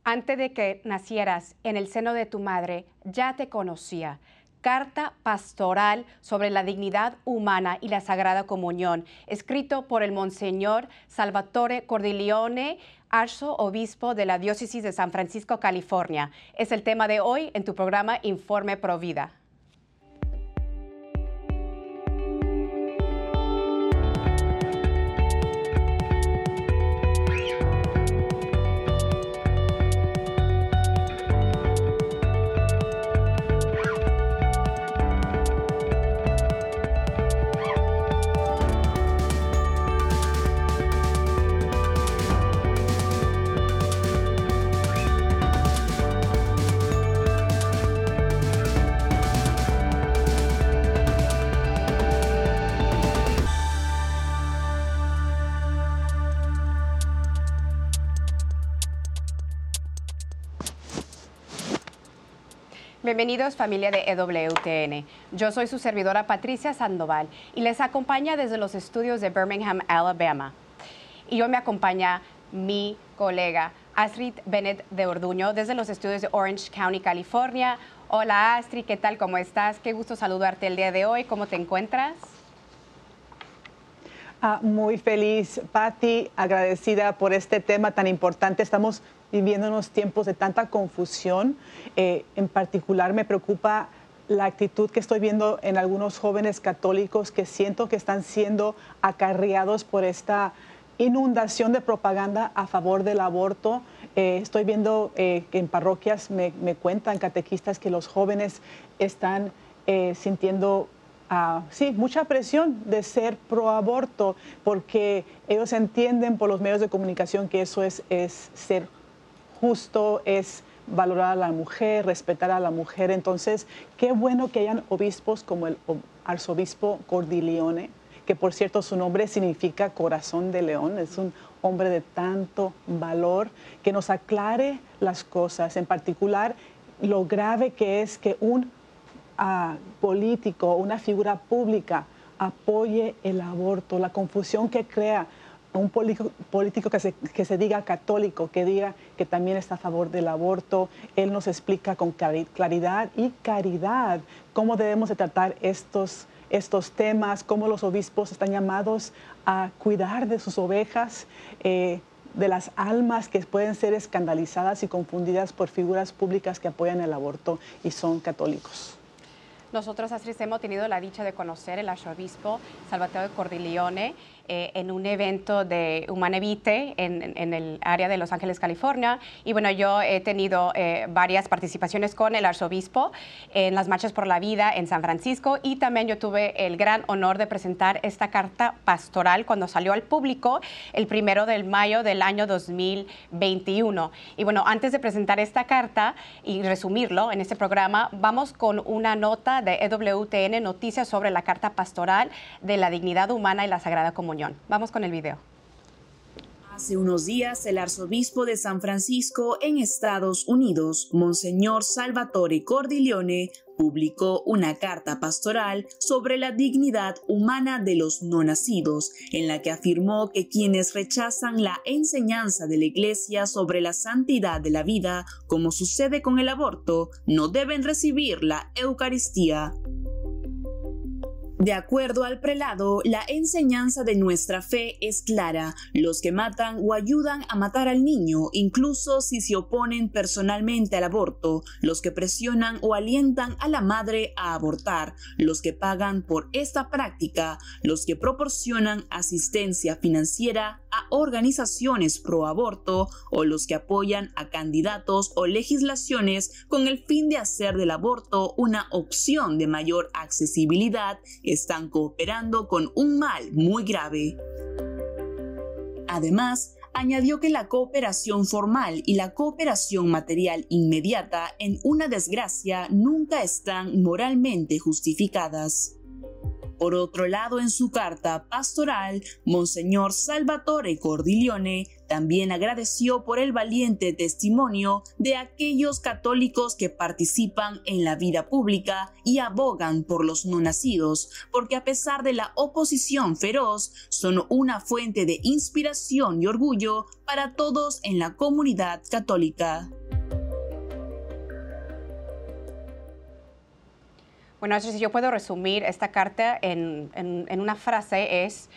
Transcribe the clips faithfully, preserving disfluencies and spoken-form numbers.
Antes de que nacieras en el seno de tu madre, ya te conocía. Carta pastoral sobre la dignidad humana y la Sagrada Comunión, escrito por el Monseñor Salvatore Cordileone, arzobispo de la Diócesis de San Francisco, California. Es el tema de hoy en tu programa Informe Provida. Bienvenidos familia de E W T N. Yo soy su servidora Patricia Sandoval y les acompaña desde los estudios de Birmingham, Alabama. Y hoy me acompaña mi colega Astrid Bennett de Orduño desde los estudios de Orange County, California. Hola Astrid, ¿qué tal? ¿Cómo estás? Qué gusto saludarte el día de hoy. ¿Cómo te encuentras? Ah, muy feliz, Patti, agradecida por este tema tan importante. Estamos viviendo unos tiempos de tanta confusión. Eh, en particular me preocupa la actitud que estoy viendo en algunos jóvenes católicos que siento que están siendo acarreados por esta inundación de propaganda a favor del aborto. Eh, estoy viendo eh, que en parroquias me, me cuentan catequistas que los jóvenes están eh, sintiendo Uh, sí, mucha presión de ser pro aborto porque ellos entienden por los medios de comunicación que eso es, es ser justo, es valorar a la mujer, respetar a la mujer. Entonces, qué bueno que hayan obispos como el arzobispo Cordileone, que por cierto su nombre significa corazón de león, es un hombre de tanto valor, que nos aclare las cosas, en particular lo grave que es que un Uh, político, una figura pública apoye el aborto, la confusión que crea un político, político que, se, que se diga católico, que diga que también está a favor del aborto. Él nos explica con claridad y caridad cómo debemos de tratar estos, estos temas, cómo los obispos están llamados a cuidar de sus ovejas, eh, de las almas que pueden ser escandalizadas y confundidas por figuras públicas que apoyan el aborto y son católicos. Nosotros, Astrid, hemos tenido la dicha de conocer el arzobispo Salvatore Cordileone eh, en un evento de Humanae Vitae en, en el área de Los Ángeles, California. Y bueno, yo he tenido eh, varias participaciones con el arzobispo en las marchas por la vida en San Francisco, y también yo tuve el gran honor de presentar esta carta pastoral cuando salió al público el primero de mayo del año dos mil veintiuno. Y bueno, antes de presentar esta carta y resumirlo en este programa, vamos con una nota de E W T N, noticias sobre la carta pastoral de la dignidad humana y la Sagrada Comunión. Vamos con el video. Hace unos días, el arzobispo de San Francisco en Estados Unidos, Monseñor Salvatore Cordileone, publicó una carta pastoral sobre la dignidad humana de los no nacidos, en la que afirmó que quienes rechazan la enseñanza de la Iglesia sobre la santidad de la vida, como sucede con el aborto, no deben recibir la Eucaristía. De acuerdo al prelado, la enseñanza de nuestra fe es clara. Los que matan o ayudan a matar al niño, incluso si se oponen personalmente al aborto, los que presionan o alientan a la madre a abortar, los que pagan por esta práctica, los que proporcionan asistencia financiera a organizaciones pro aborto o los que apoyan a candidatos o legislaciones con el fin de hacer del aborto una opción de mayor accesibilidad, están cooperando con un mal muy grave. Además, añadió que la cooperación formal y la cooperación material inmediata en una desgracia nunca están moralmente justificadas. Por otro lado, en su carta pastoral, Monseñor Salvatore Cordileone también agradeció por el valiente testimonio de aquellos católicos que participan en la vida pública y abogan por los no nacidos, porque a pesar de la oposición feroz, son una fuente de inspiración y orgullo para todos en la comunidad católica. Bueno, si yo puedo resumir esta carta en, en, en una frase, es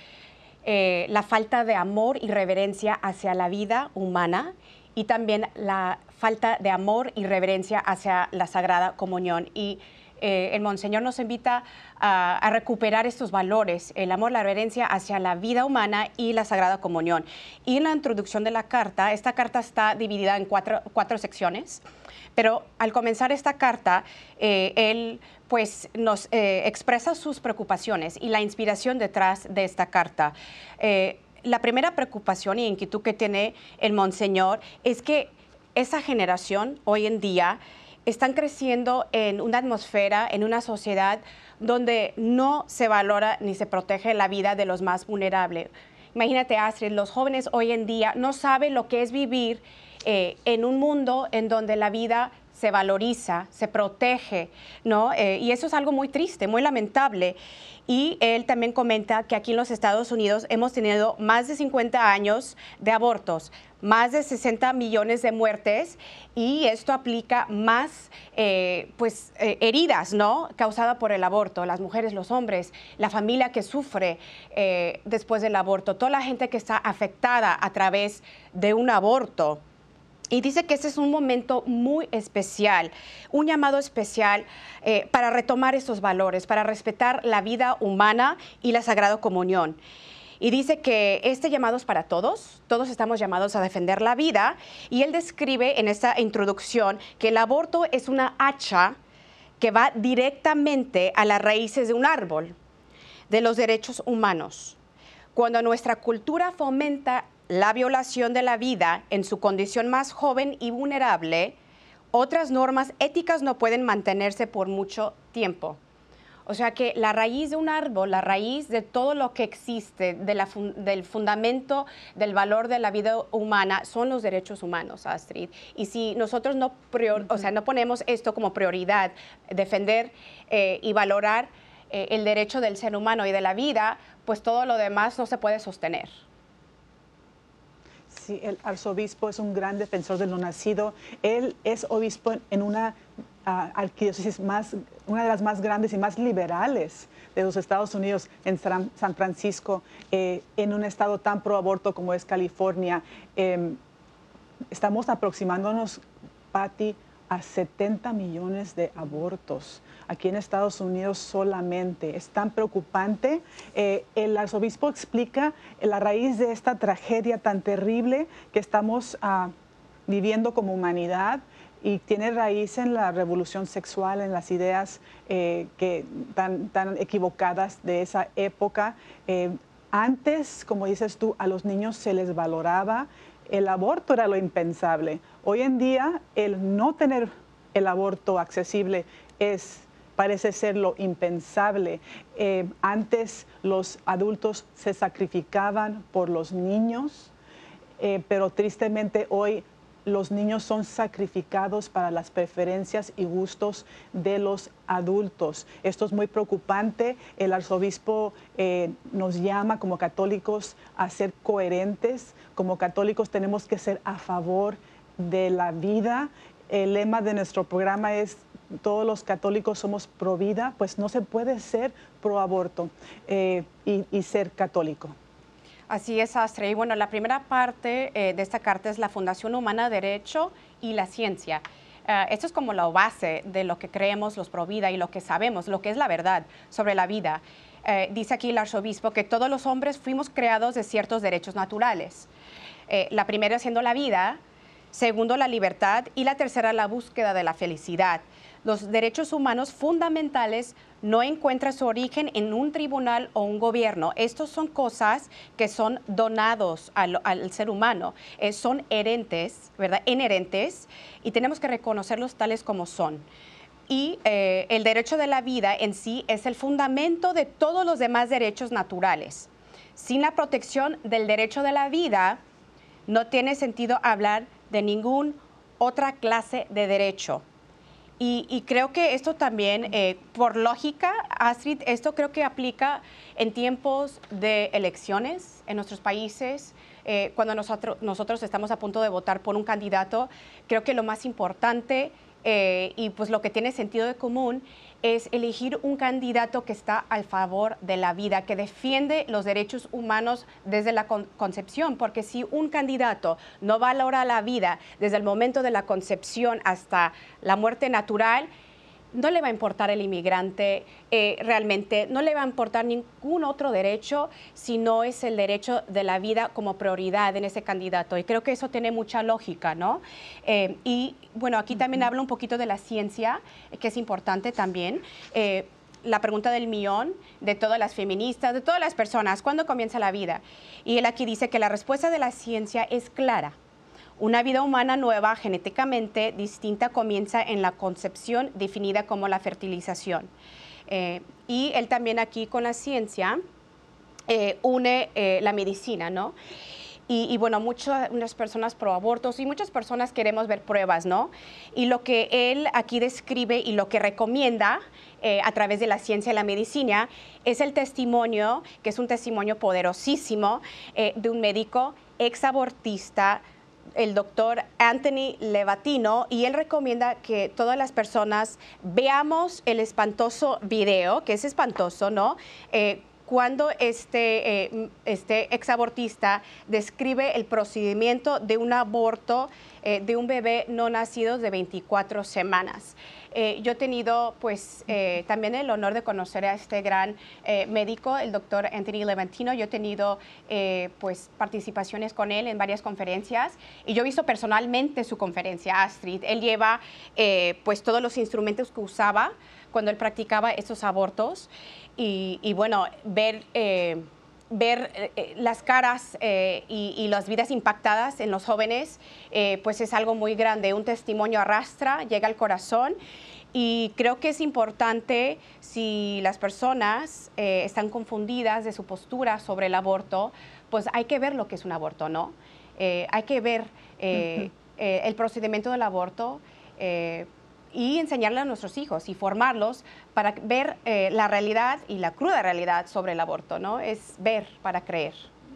eh, la falta de amor y reverencia hacia la vida humana y también la falta de amor y reverencia hacia la Sagrada Comunión. Y eh, el Monseñor nos invita a, a recuperar estos valores, el amor, la reverencia hacia la vida humana y la Sagrada Comunión. Y en la introducción de la carta, esta carta está dividida en cuatro, cuatro secciones, pero al comenzar esta carta, eh, él pues nos eh, expresa sus preocupaciones y la inspiración detrás de esta carta. Eh, la primera preocupación y inquietud que tiene el Monseñor es que esa generación hoy en día están creciendo en una atmósfera, en una sociedad donde no se valora ni se protege la vida de los más vulnerables. Imagínate, Astrid, los jóvenes hoy en día no saben lo que es vivir eh, en un mundo en donde la vida se valoriza, se protege, ¿no? Eh, y eso es algo muy triste, muy lamentable. Y él también comenta que aquí en los Estados Unidos hemos tenido más de cincuenta años de abortos, más de sesenta millones de muertes, y esto aplica más eh, pues, eh, heridas, ¿no? Causadas por el aborto, las mujeres, los hombres, la familia que sufre eh, después del aborto, toda la gente que está afectada a través de un aborto. Y dice que ese es un momento muy especial, un llamado especial eh, para retomar estos valores, para respetar la vida humana y la Sagrada Comunión. Y dice que este llamado es para todos, todos estamos llamados a defender la vida. Y él describe en esta introducción que el aborto es una hacha que va directamente a las raíces de un árbol, de los derechos humanos. Cuando nuestra cultura fomenta la violación de la vida en su condición más joven y vulnerable, otras normas éticas no pueden mantenerse por mucho tiempo. O sea que la raíz de un árbol, la raíz de todo lo que existe, de la fun- del fundamento del valor de la vida humana, son los derechos humanos, Astrid. Y si nosotros no, prior, o sea, no ponemos esto como prioridad, defender eh, y valorar eh, el derecho del ser humano y de la vida, pues todo lo demás no se puede sostener. Sí, el arzobispo es un gran defensor de lo nacido. Él es obispo en una uh, arquidiócesis más, una de las más grandes y más liberales de los Estados Unidos, en San, San Francisco, eh, en un estado tan pro aborto como es California. Eh, estamos aproximándonos, Patti, a setenta millones de abortos aquí en Estados Unidos solamente. Es tan preocupante. Eh, el arzobispo explica la raíz de esta tragedia tan terrible que estamos uh, viviendo como humanidad, y tiene raíz en la revolución sexual, en las ideas eh, que, tan, tan equivocadas de esa época. Eh, antes, como dices tú, a los niños se les valoraba. El aborto era lo impensable. Hoy en día, el no tener el aborto accesible es, parece ser lo impensable. Eh, antes los adultos se sacrificaban por los niños, eh, pero tristemente hoy los niños son sacrificados para las preferencias y gustos de los adultos. Esto es muy preocupante. El arzobispo eh, nos llama como católicos a ser coherentes. Como católicos tenemos que ser a favor de la vida. El lema de nuestro programa es: todos los católicos somos pro vida. Pues no se puede ser pro aborto eh, y, y ser católico. Así es, Astrid. Y bueno, la primera parte eh, de esta carta es la Fundación Humana, Derecho y la Ciencia. Uh, esto es como la base de lo que creemos los pro vida y lo que sabemos, lo que es la verdad sobre la vida. Eh, dice aquí el arzobispo que todos los hombres fuimos creados de ciertos derechos naturales. Eh, la primera siendo la vida, segundo la libertad y la tercera la búsqueda de la felicidad. Los derechos humanos fundamentales no encuentran su origen en un tribunal o un gobierno. Estos son cosas que son donados al, al ser humano, eh, son herentes, ¿verdad? Inherentes, y tenemos que reconocerlos tales como son. y eh, el derecho de la vida en sí es el fundamento de todos los demás derechos naturales. Sin la protección del derecho de la vida, no tiene sentido hablar de ninguna otra clase de derecho. Y, y creo que esto también, eh, por lógica, Astrid, esto creo que aplica en tiempos de elecciones en nuestros países. Eh, cuando nosotros, nosotros estamos a punto de votar por un candidato, creo que lo más importante eh, y pues lo que tiene sentido de común es elegir un candidato que está al favor de la vida, que defiende los derechos humanos desde la con concepción, porque si un candidato no valora la vida desde el momento de la concepción hasta la muerte natural, no le va a importar el inmigrante, eh, realmente no le va a importar ningún otro derecho si no es el derecho de la vida como prioridad en ese candidato. Y creo que eso tiene mucha lógica, ¿no? Eh, y bueno, aquí también habla un poquito de la ciencia, que es importante también. Eh, la pregunta del millón de todas las feministas, de todas las personas, ¿cuándo comienza la vida? Y él aquí dice que la respuesta de la ciencia es clara. Una vida humana nueva, genéticamente distinta, comienza en la concepción definida como la fertilización. Eh, y él también aquí con la ciencia eh, une eh, la medicina, ¿no? Y, y bueno, muchas, muchas personas pro abortos y muchas personas queremos ver pruebas, ¿no? Y lo que él aquí describe y lo que recomienda eh, a través de la ciencia y la medicina es el testimonio, que es un testimonio poderosísimo, eh, de un médico exabortista, el doctor Anthony Levatino, y él recomienda que todas las personas veamos el espantoso video, que es espantoso, ¿no? Eh, cuando este, eh, este exabortista describe el procedimiento de un aborto eh, de un bebé no nacido de veinticuatro semanas. Eh, yo he tenido pues eh, también el honor de conocer a este gran eh, médico, el doctor Anthony Levatino. Yo he tenido eh, pues participaciones con él en varias conferencias y yo he visto personalmente su conferencia, Astrid. Él lleva eh, pues todos los instrumentos que usaba cuando él practicaba estos abortos y, y bueno, ver... Eh, ver eh, las caras eh, y, y las vidas impactadas en los jóvenes, eh, pues es algo muy grande. Un testimonio arrastra, llega al corazón y creo que es importante si las personas eh, están confundidas de su postura sobre el aborto, pues hay que ver lo que es un aborto, ¿no? Eh, hay que ver eh, uh-huh. eh, el procedimiento del aborto, eh, y enseñarle a nuestros hijos y formarlos para ver eh, la realidad y la cruda realidad sobre el aborto, ¿no? Es ver para creer.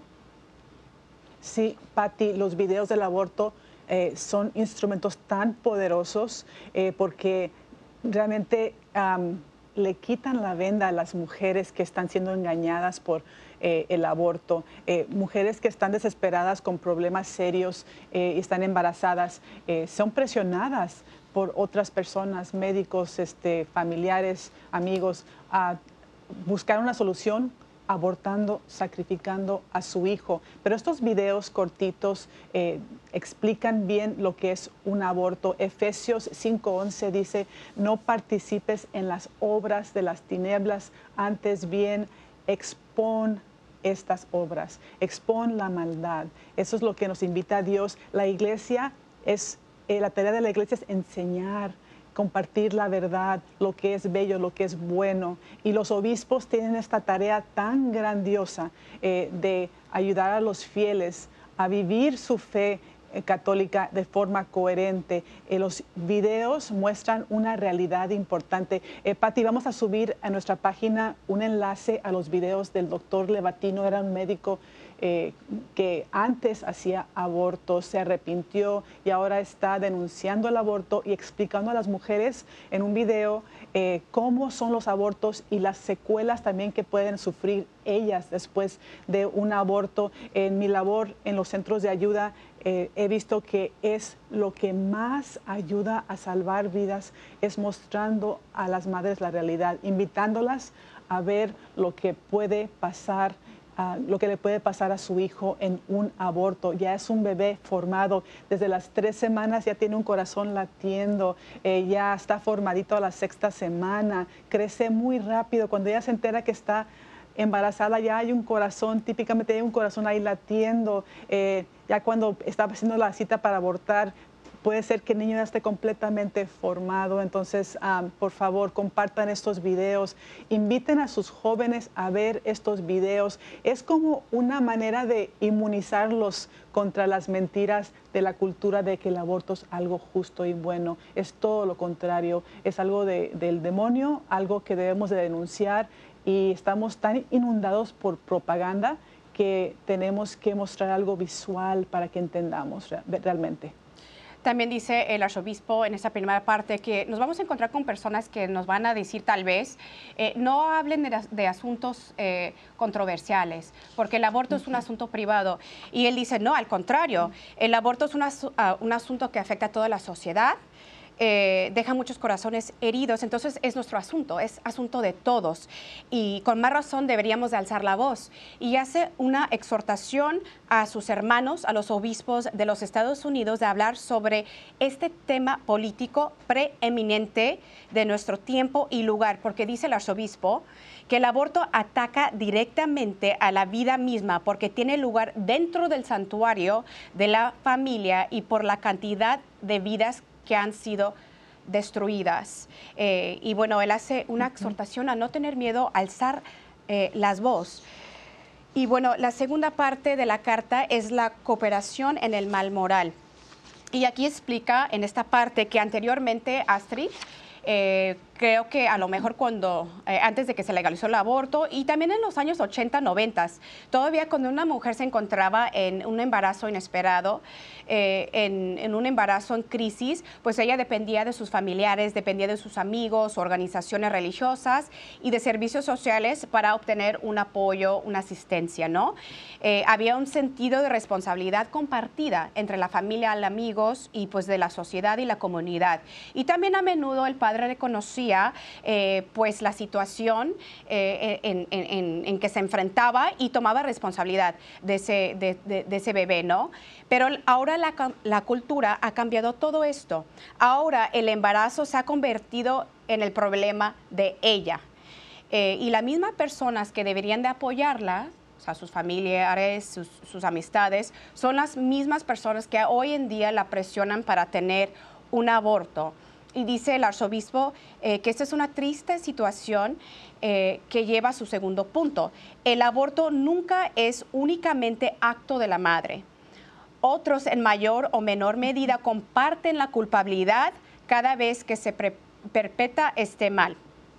Sí, Patti, los videos del aborto eh, son instrumentos tan poderosos eh, porque realmente um, le quitan la venda a las mujeres que están siendo engañadas por eh, el aborto, eh, mujeres que están desesperadas con problemas serios eh, y están embarazadas, eh, son presionadas por otras personas, médicos, este, familiares, amigos, a buscar una solución abortando, sacrificando a su hijo. Pero estos videos cortitos eh, explican bien lo que es un aborto. Efesios cinco once dice, no participes en las obras de las tinieblas, antes bien expon estas obras, expon la maldad. Eso es lo que nos invita a Dios. La iglesia es... Eh, la tarea de la iglesia es enseñar, compartir la verdad, lo que es bello, lo que es bueno. Y los obispos tienen esta tarea tan grandiosa eh, de ayudar a los fieles a vivir su fe eh, católica de forma coherente. Eh, los videos muestran una realidad importante. Eh, Patti, vamos a subir a nuestra página un enlace a los videos del doctor Levatino. Era un médico Eh, que antes hacía abortos, se arrepintió y ahora está denunciando el aborto y explicando a las mujeres en un video eh, cómo son los abortos y las secuelas también que pueden sufrir ellas después de un aborto. En mi labor en los centros de ayuda eh, he visto que es lo que más ayuda a salvar vidas, es mostrando a las madres la realidad, invitándolas a ver lo que puede pasar, Uh, lo que le puede pasar a su hijo en un aborto. Ya es un bebé formado, desde las tres semanas ya tiene un corazón latiendo, eh, ya está formadito a la sexta semana, crece muy rápido. Cuando ella se entera que está embarazada ya hay un corazón, típicamente hay un corazón ahí latiendo. Eh, ya cuando estaba haciendo la cita para abortar, puede ser que el niño ya esté completamente formado. Entonces, um, por favor, compartan estos videos, inviten a sus jóvenes a ver estos videos. Es como una manera de inmunizarlos contra las mentiras de la cultura de que el aborto es algo justo y bueno. Es todo lo contrario, es algo de, del demonio, algo que debemos de denunciar, y estamos tan inundados por propaganda que tenemos que mostrar algo visual para que entendamos realmente. También dice el arzobispo en esta primera parte que nos vamos a encontrar con personas que nos van a decir tal vez, eh, no hablen de, de asuntos eh, controversiales, porque el aborto uh-huh. es un asunto privado. Y él dice, no, al contrario, el aborto es una, uh, un asunto que afecta a toda la sociedad. Eh, deja muchos corazones heridos, entonces es nuestro asunto, es asunto de todos, y con más razón deberíamos de alzar la voz. Y hace una exhortación a sus hermanos, a los obispos de los Estados Unidos, de hablar sobre este tema político preeminente de nuestro tiempo y lugar, porque dice el arzobispo que el aborto ataca directamente a la vida misma, porque tiene lugar dentro del santuario de la familia y por la cantidad de vidas que han sido destruidas. Eh, y bueno, él hace una exhortación a no tener miedo, a alzar eh, las voces. Y bueno, la segunda parte de la carta es la cooperación en el mal moral. Y aquí explica en esta parte que anteriormente Astrid, eh, creo que a lo mejor cuando, eh, antes de que se legalizó el aborto, y también en los años ochenta, noventa, todavía cuando una mujer se encontraba en un embarazo inesperado, eh, en, en un embarazo en crisis, pues ella dependía de sus familiares, dependía de sus amigos, organizaciones religiosas y de servicios sociales para obtener un apoyo, una asistencia, ¿no? Eh, había un sentido de responsabilidad compartida entre la familia, los amigos y pues de la sociedad y la comunidad. Y también a menudo el padre reconocía Eh, pues la situación eh, en, en, en que se enfrentaba y tomaba responsabilidad de ese, de, de, de ese bebé, ¿no? Pero ahora la, la cultura ha cambiado todo esto. Ahora el embarazo se ha convertido en el problema de ella. Eh, y las mismas personas que deberían de apoyarla, o sea, sus familiares, sus, sus amistades, son las mismas personas que hoy en día la presionan para tener un aborto. Y dice el arzobispo eh, que esta es una triste situación eh, que lleva a su segundo punto. El aborto nunca es únicamente acto de la madre. Otros, en mayor o menor medida, comparten la culpabilidad cada vez que se perpetra este mal.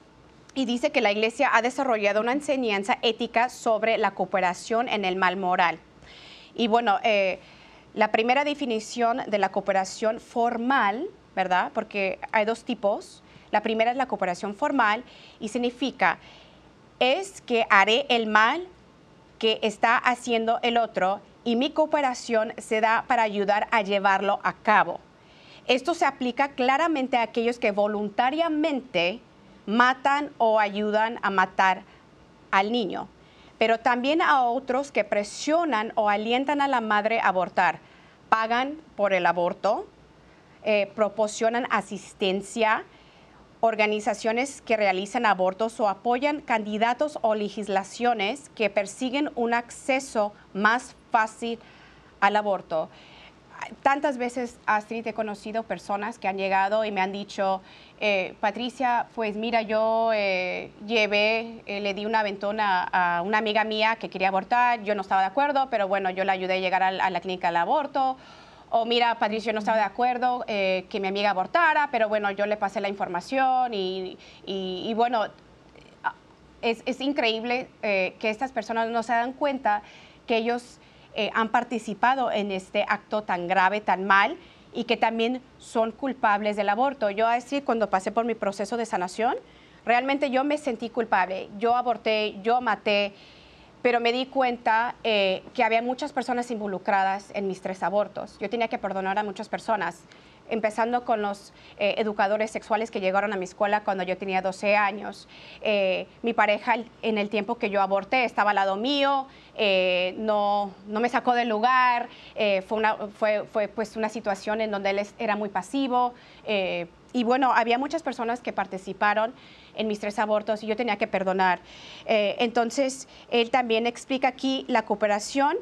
Y dice que la Iglesia ha desarrollado una enseñanza ética sobre la cooperación en el mal moral. Y bueno, eh, la primera definición de la cooperación formal, ¿verdad? Porque hay dos tipos. La primera es la cooperación formal y significa es que haré el mal que está haciendo el otro y mi cooperación se da para ayudar a llevarlo a cabo. Esto se aplica claramente a aquellos que voluntariamente matan o ayudan a matar al niño, pero también a otros que presionan o alientan a la madre a abortar, pagan por el aborto, Eh, proporcionan asistencia, organizaciones que realizan abortos o apoyan candidatos o legislaciones que persiguen un acceso más fácil al aborto. Tantas veces, Astrid, he conocido personas que han llegado y me han dicho, eh, Patricia, pues mira, yo eh, llevé, eh, le di un aventón a, a una amiga mía que quería abortar, yo no estaba de acuerdo, pero bueno, yo la ayudé a llegar a, a la clínica del aborto. O mira, Patricia, yo no estaba de acuerdo eh, que mi amiga abortara, pero bueno, yo le pasé la información y, y, y bueno, es, es increíble eh, que estas personas no se dan cuenta que ellos eh, han participado en este acto tan grave, tan mal, y que también son culpables del aborto. Yo, a decir, cuando pasé por mi proceso de sanación, realmente yo me sentí culpable. Yo aborté, yo maté, pero me di cuenta eh, que había muchas personas involucradas en mis tres abortos. Yo tenía que perdonar a muchas personas, empezando con los eh, educadores sexuales que llegaron a mi escuela cuando yo tenía doce años. Eh, mi pareja, en el tiempo que yo aborté, estaba al lado mío, eh, no, no me sacó del lugar, eh, fue, una, fue, fue pues una situación en donde él era muy pasivo. Eh, y bueno, había muchas personas que participaron en mis tres abortos y yo tenía que perdonar. Eh, entonces, él también explica aquí la cooperación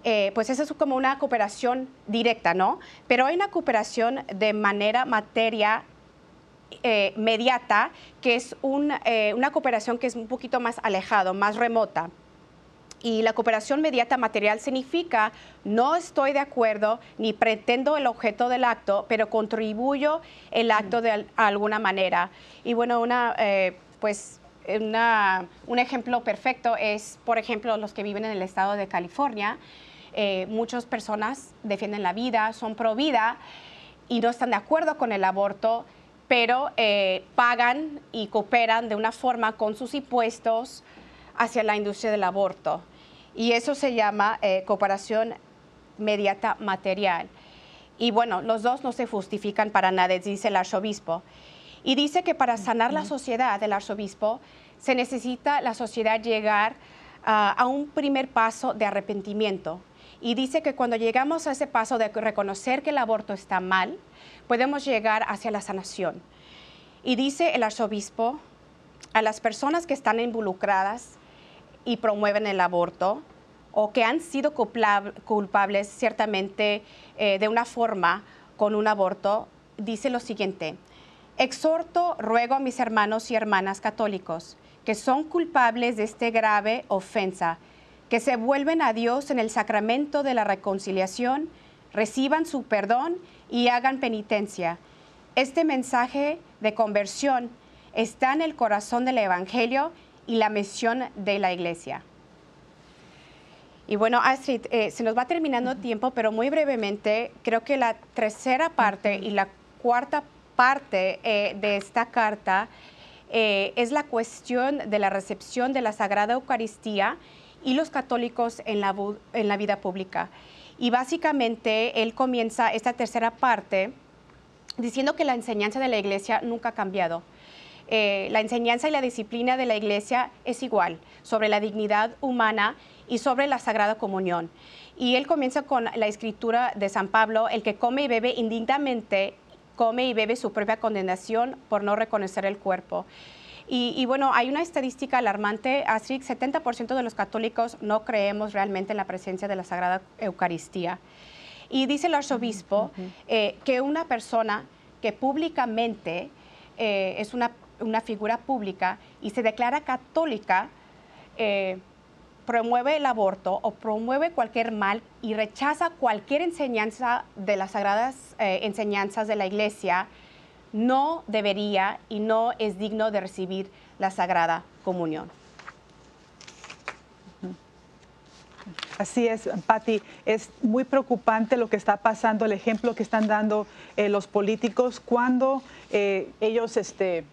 eh, pues eso es como una cooperación directa, ¿no? Pero hay una cooperación de manera materia eh, mediata, que es un, eh, una cooperación que es un poquito más alejado, más remota. Y la cooperación mediata material significa no estoy de acuerdo ni pretendo el objeto del acto, pero contribuyo el acto de al, alguna manera. Y bueno, una, eh, pues, una, un ejemplo perfecto es, por ejemplo, los que viven en el estado de California. Eh, muchas personas defienden la vida, son pro vida y no están de acuerdo con el aborto, pero eh, pagan y cooperan de una forma con sus impuestos hacia la industria del aborto. Y eso se llama eh, cooperación mediata material. Y bueno, los dos no se justifican para nada, dice el arzobispo. Y dice que para sanar la sociedad, el arzobispo, se necesita la sociedad llegar uh, a un primer paso de arrepentimiento. Y dice que cuando llegamos a ese paso de reconocer que el aborto está mal, podemos llegar hacia la sanación. Y dice el arzobispo, a las personas que están involucradas y promueven el aborto o que han sido culpables ciertamente eh, de una forma con un aborto, dice lo siguiente: exhorto, ruego a mis hermanos y hermanas católicos que son culpables de esta grave ofensa, que se vuelven a Dios en el sacramento de la reconciliación, reciban su perdón y hagan penitencia. Este mensaje de conversión está en el corazón del Evangelio y la misión de la Iglesia. Y bueno, Astrid, eh, se nos va terminando el tiempo, pero muy brevemente, creo que la tercera parte y la cuarta parte eh, de esta carta eh, es la cuestión de la recepción de la Sagrada Eucaristía y los católicos en la, en la vida pública. Y básicamente él comienza esta tercera parte diciendo que la enseñanza de la Iglesia nunca ha cambiado. Eh, la enseñanza y la disciplina de la Iglesia es igual, sobre la dignidad humana y sobre la Sagrada Comunión. Y él comienza con la escritura de San Pablo: el que come y bebe indignamente, come y bebe su propia condenación por no reconocer el cuerpo. Y, y bueno, hay una estadística alarmante, Astrid: setenta por ciento de los católicos no creemos realmente en la presencia de la Sagrada Eucaristía. Y dice el arzobispo uh-huh. eh, que una persona que públicamente eh, es una, una figura pública y se declara católica, eh, promueve el aborto o promueve cualquier mal y rechaza cualquier enseñanza de las sagradas eh, enseñanzas de la Iglesia, no debería y no es digno de recibir la Sagrada Comunión. Así es, Patti, es muy preocupante lo que está pasando, el ejemplo que están dando eh, los políticos cuando eh, ellos este,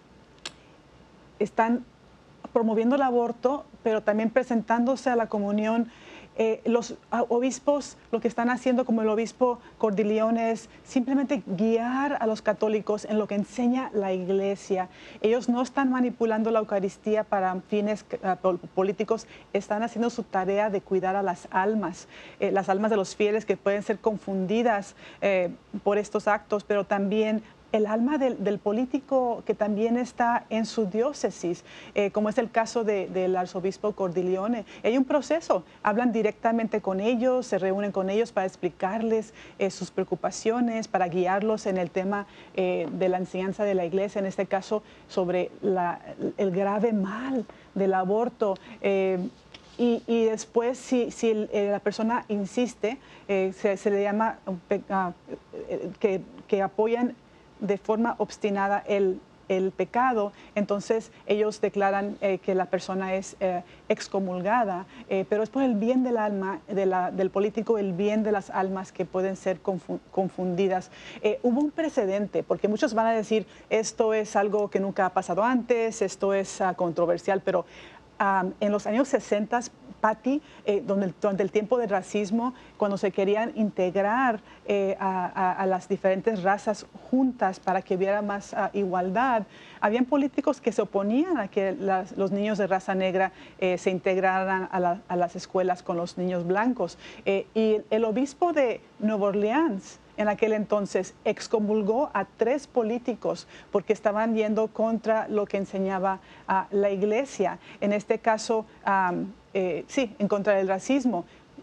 están promoviendo el aborto, pero también presentándose a la comunión. Eh, los obispos lo que están haciendo, como el obispo Cordileone, es simplemente guiar a los católicos en lo que enseña la Iglesia. Ellos no están manipulando la Eucaristía para fines uh, políticos, están haciendo su tarea de cuidar a las almas, eh, las almas de los fieles que pueden ser confundidas eh, por estos actos, pero también el alma del, del político que también está en su diócesis, eh, como es el caso de, del arzobispo Cordileone. Hay un proceso, hablan directamente con ellos, se reúnen con ellos para explicarles eh, sus preocupaciones, para guiarlos en el tema eh, de la enseñanza de la Iglesia, en este caso sobre la, el grave mal del aborto. Eh, Y, y después, si, si el, eh, la persona insiste, eh, se, se le llama uh, que, que apoyan de forma obstinada el, el pecado, entonces ellos declaran eh, que la persona es eh, excomulgada, eh, pero es por el bien del alma, de la, del político, el bien de las almas que pueden ser confundidas. Eh, hubo un precedente, porque muchos van a decir, esto es algo que nunca ha pasado antes, esto es uh, controversial, pero Um, en los años sesenta, Patti, eh, donde, durante el tiempo del racismo, cuando se querían integrar eh, a, a, a las diferentes razas juntas para que hubiera más uh, igualdad, habían políticos que se oponían a que las, los niños de raza negra eh, se integraran a, la, a las escuelas con los niños blancos. Eh, y el obispo de Nueva Orleans, en aquel entonces, excomulgó a tres políticos porque estaban yendo contra lo que enseñaba uh, la Iglesia. En este caso, um, eh, sí, en contra del racismo.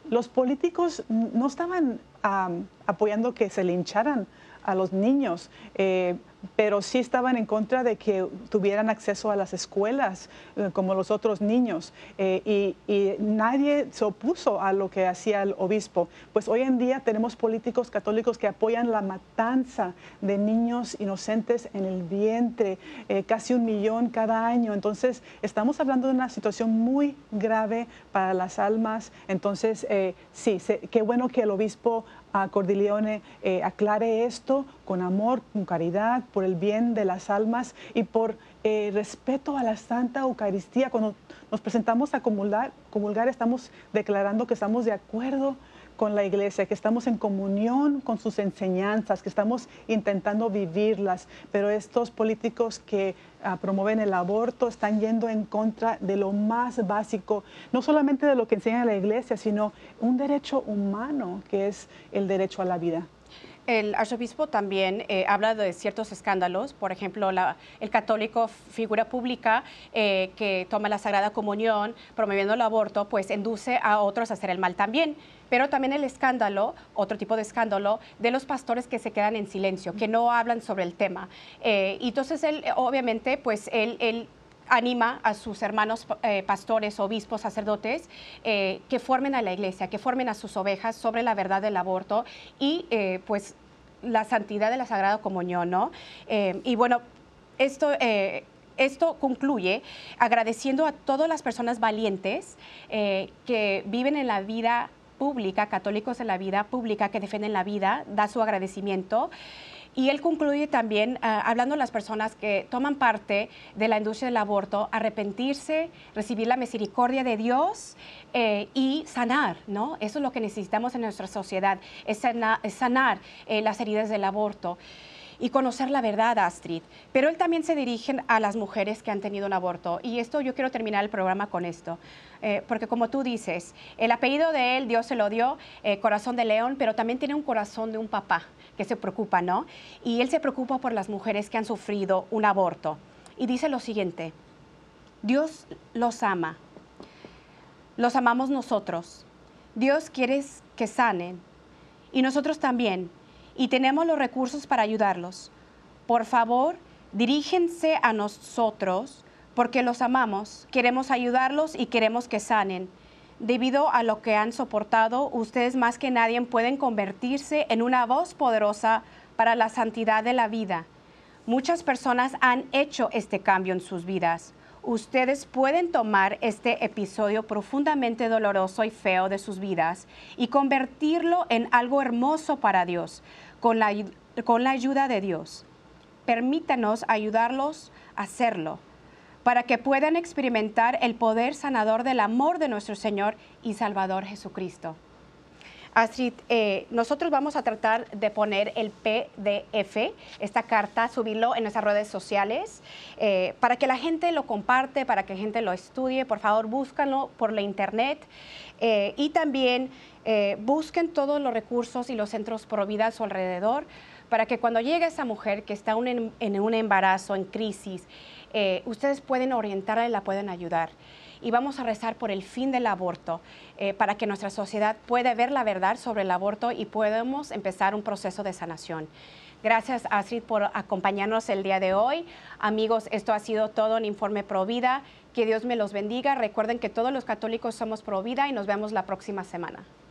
los políticos no estaban um, apoyando que se lincharan a los niños, eh, pero sí estaban en contra de que tuvieran acceso a las escuelas eh, como los otros niños, eh, y, y nadie se opuso a lo que hacía el obispo. Pues hoy en día tenemos políticos católicos que apoyan la matanza de niños inocentes en el vientre, eh, casi un millón cada año. Entonces estamos hablando de una situación muy grave para las almas. Entonces eh, sí, se, qué bueno que el obispo a Cordileone eh, aclare esto con amor, con caridad, por el bien de las almas y por eh, respeto a la Santa Eucaristía. Cuando nos presentamos a comulgar, comulgar, estamos declarando que estamos de acuerdo con la Iglesia, que estamos en comunión con sus enseñanzas, que estamos intentando vivirlas, pero estos políticos que uh, promueven el aborto están yendo en contra de lo más básico, no solamente de lo que enseña la Iglesia, sino un derecho humano, que es el derecho a la vida. El arzobispo también eh, habla de ciertos escándalos, por ejemplo, la, el católico, figura pública eh, que toma la Sagrada Comunión promoviendo el aborto, pues induce a otros a hacer el mal también. Pero también el escándalo, otro tipo de escándalo, de los pastores que se quedan en silencio, que no hablan sobre el tema. Eh, y entonces él, obviamente, pues él... él anima a sus hermanos eh, pastores, obispos, sacerdotes, eh, que formen a la iglesia, que formen a sus ovejas sobre la verdad del aborto y eh, pues la santidad de la Sagrada Comunión, ¿no? Eh, y bueno, esto... Eh, Esto concluye agradeciendo a todas las personas valientes eh, que viven en la vida pública, católicos en la vida pública, que defienden la vida, da su agradecimiento. Y él concluye también uh, hablando de las personas que toman parte de la industria del aborto, arrepentirse, recibir la misericordia de Dios eh, y sanar, ¿no? Eso es lo que necesitamos en nuestra sociedad, es, sana, es sanar eh, las heridas del aborto y conocer la verdad, Astrid. Pero él también se dirige a las mujeres que han tenido un aborto. Y esto, yo quiero terminar el programa con esto. Eh, porque como tú dices, el apellido de él, Dios se lo dio, eh, corazón de león, pero también tiene un corazón de un papá que se preocupa, ¿no? Y él se preocupa por las mujeres que han sufrido un aborto. Y dice lo siguiente: Dios los ama. Los amamos nosotros. Dios quiere que sanen. Y nosotros también. Y tenemos los recursos para ayudarlos. Por favor, diríjense a nosotros porque los amamos, queremos ayudarlos y queremos que sanen. Debido a lo que han soportado, ustedes más que nadie pueden convertirse en una voz poderosa para la santidad de la vida. Muchas personas han hecho este cambio en sus vidas. Ustedes pueden tomar este episodio profundamente doloroso y feo de sus vidas y convertirlo en algo hermoso para Dios, con la, con la ayuda de Dios. Permítanos ayudarlos a hacerlo, para que puedan experimentar el poder sanador del amor de nuestro Señor y Salvador Jesucristo. Astrid, eh, nosotros vamos a tratar de poner el P D F, esta carta, subirlo en nuestras redes sociales, eh, para que la gente lo comparte, para que la gente lo estudie. Por favor, búscanlo por la internet eh, y también eh, busquen todos los recursos y los centros pro vida a su alrededor, para que cuando llegue esa mujer que está un, en, en un embarazo, en crisis, eh, ustedes pueden orientarla y la pueden ayudar. Y vamos a rezar por el fin del aborto, eh, para que nuestra sociedad pueda ver la verdad sobre el aborto y podamos empezar un proceso de sanación. Gracias, Astrid, por acompañarnos el día de hoy. Amigos, esto ha sido todo en Informe Pro Vida. Que Dios me los bendiga. Recuerden que todos los católicos somos pro vida y nos vemos la próxima semana.